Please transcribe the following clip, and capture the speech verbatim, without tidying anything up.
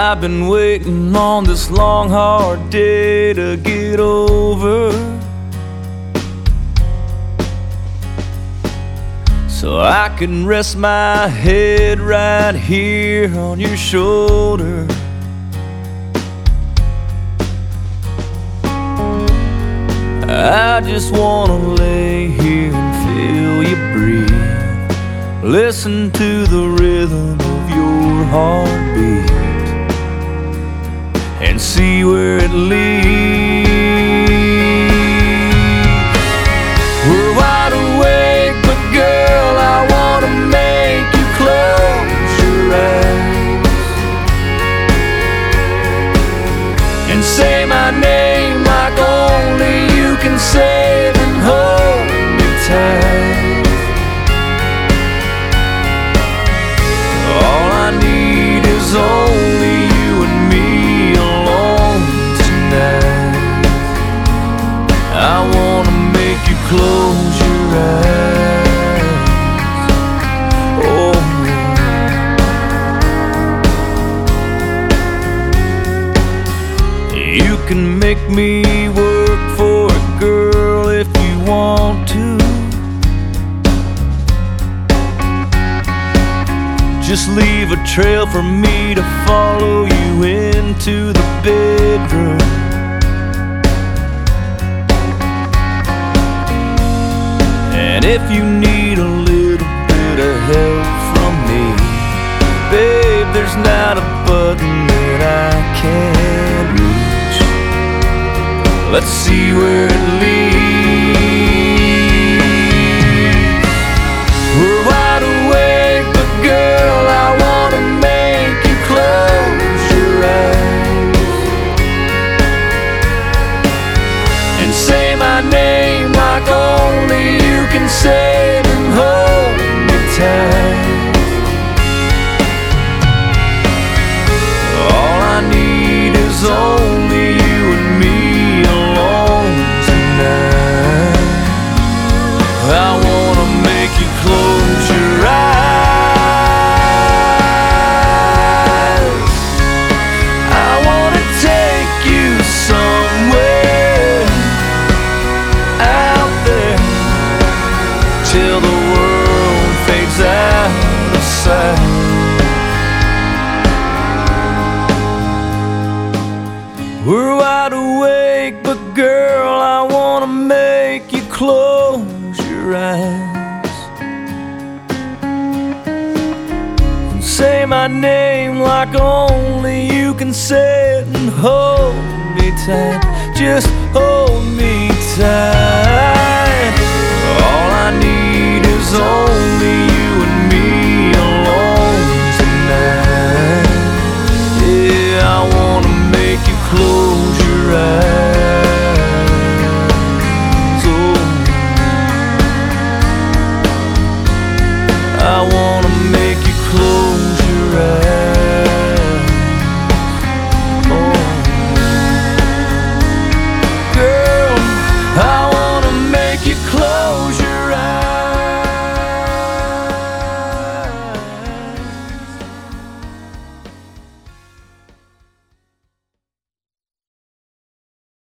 I've been waiting on this long, hard day to get over, so I can rest my head right here on your shoulder. I just wanna lay here and feel you breathe, listen to the rhythm of your heartbeat, and see where it leads. We're wide awake, but girl, I wanna make you close your eyes and say my name like only you can say, then hold me tight. All I need is only you and me alone tonight. I wanna make you close your eyes. Oh, you can make me work for it, girl, if you want to. Just leave a trail for me to follow you into the bedroom. And if you need a little bit of help from me, babe, there's not a button that I can't reach. Let's see where it leads. We're wide awake, but girl, I wanna make you close your eyes and say my name like only you can say, then hold me tight. All I need is only you and me alone tonight. I wanna make you close your eyes. I wanna take you somewhere out there till the world fades out of sight. We're wide awake, but girl, I wanna make you close your eyes and say my name like only you can say it, and hold me tight, just hold me tight.